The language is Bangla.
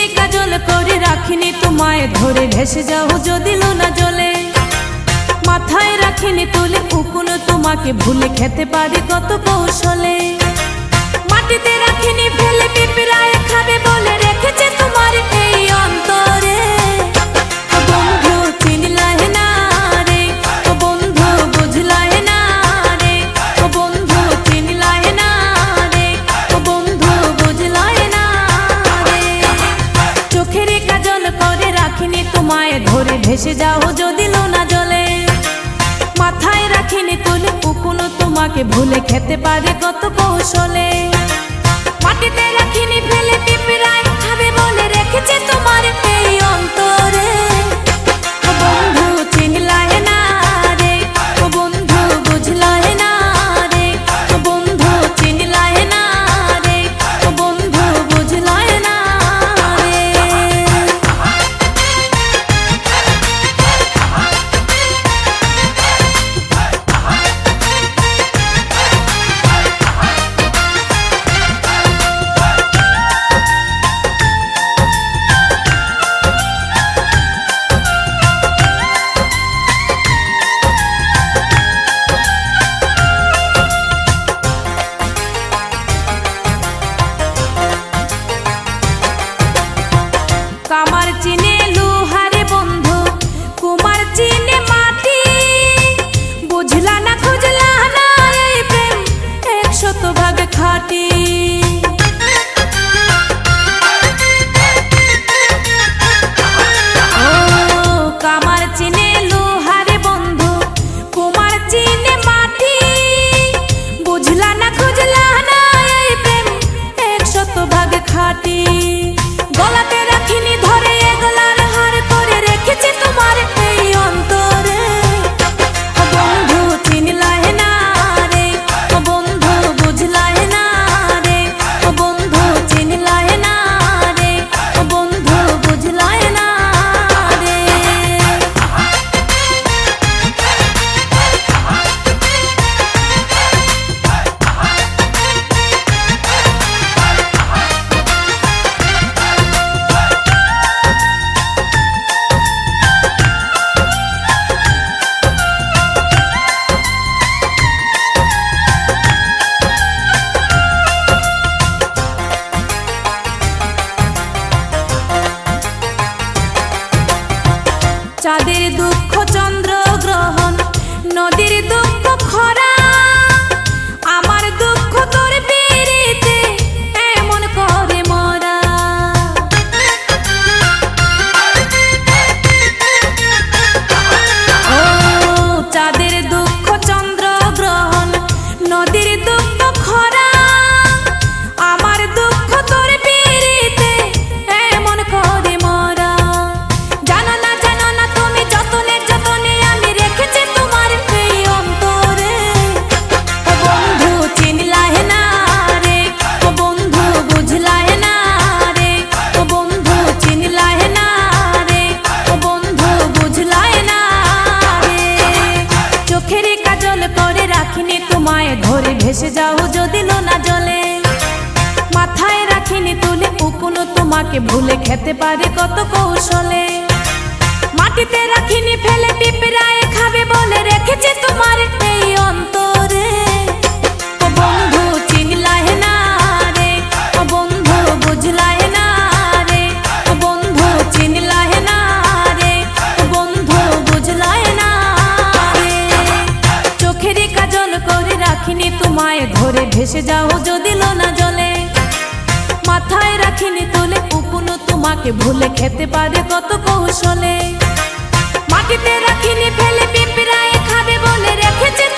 কাজল করে রাখিনি তোমায় ধরে ভেসে যাও যদি লোনা জলে মাথায় রাখিনি তুলে উকুন তোমাকে ভুলে খেতে পারি কত কৌশলে মাটিতে রাখিনি ফেলে পিঁপড়ায় খাবে বলে রেখেছে তোমার এই অন্তরে ও বন্ধু চিনলাহে না রে ও বন্ধু বুঝলাহে না রে ও বন্ধু চিনলাহে না রে ও বন্ধু বুঝলাহে না রে চোখের কাজল করে রাখিনি তোমায় ধরে ভেসে যাও যদি লোনা জলে মাথায় রাখিনি তুলে উকুন তোমাকে ভুলে খেতে পারে কত কৌশলে মাটিতে রাখিনি ফেলে পিঁপড়ায় খাবে বলে রেখেছে তোমার এই অন্তরে ও বন্ধু চিনলাহে না রে ও বন্ধু বুঝলাহে না রে ও বন্ধু চিনলাহে না রে ও বন্ধু বুঝলাহে না রে কামার চিনে লোহারে বন্ধু কুমার চিনে মাটি বুঝলা না খুঁজলা না এই প্রেম 100 খাঁটি ও কামার চিনে লোহারে বন্ধু কুমার চিনে মাটি বুঝলা না খুঁজলা না এই প্রেম 100 খাঁটি গলাতে রাখিনি ধরে এগলার হার করে রেখেছে তোমার এই অন্তরে ও বন্ধু চিনলাহে না রে ও বন্ধু বুঝলাহে না রে ও বন্ধু চিনলাহে না রে ও বন্ধু বুঝলাহে না রে চাঁদের দুঃখ চন্দ্র গ্রহণ নদীর দুঃখ খরা আমার দুঃখ তোর পিরিতে এমন করে মরা ও চাঁদের দুঃখ চন্দ্র গ্রহণ নদীর দুঃখ খরা আমার দুঃখ তোর পিরিতে এমন করে মরা জানো না তুমি যতনে যতনে আমি রেখেছি তোমার এই অন্তরে ও বন্ধু চিনলাহে না রে ও বন্ধু বুঝলাহে না রে ও বন্ধু চিনলাহে না রে ও বন্ধু বুঝলাহে না রে চোখের কাজল করে রাখিনি তোমায় ধরে ভেসে যাও যদি লোনা জলে মাথায় রাখিনি তুলে উকুন তোমাকে ভুলে খেতে পারে কত কৌশলে মাটিতে রাখিনি ফেলে পিঁপড়ায় খাবে বলে রেখেছে তোমার এই অন্তরে ও বন্ধু চিনলাহে না রে ও বন্ধু বুঝলাহে না রে ও বন্ধু চিনলাহে না রে ও বন্ধু বুঝলাহে না রে চোখের কাজল করে রাখিনি তোমায় ধরে ভেসে যাও যদি লোনা জলে মাথায় রাখিনি তুলে উকুন তোমাকে ভুলে খেতে পারে কত কৌশলে মাটিতে রাখিনি ফেলে পিঁপড়ায় খাবে বলে রেখেছে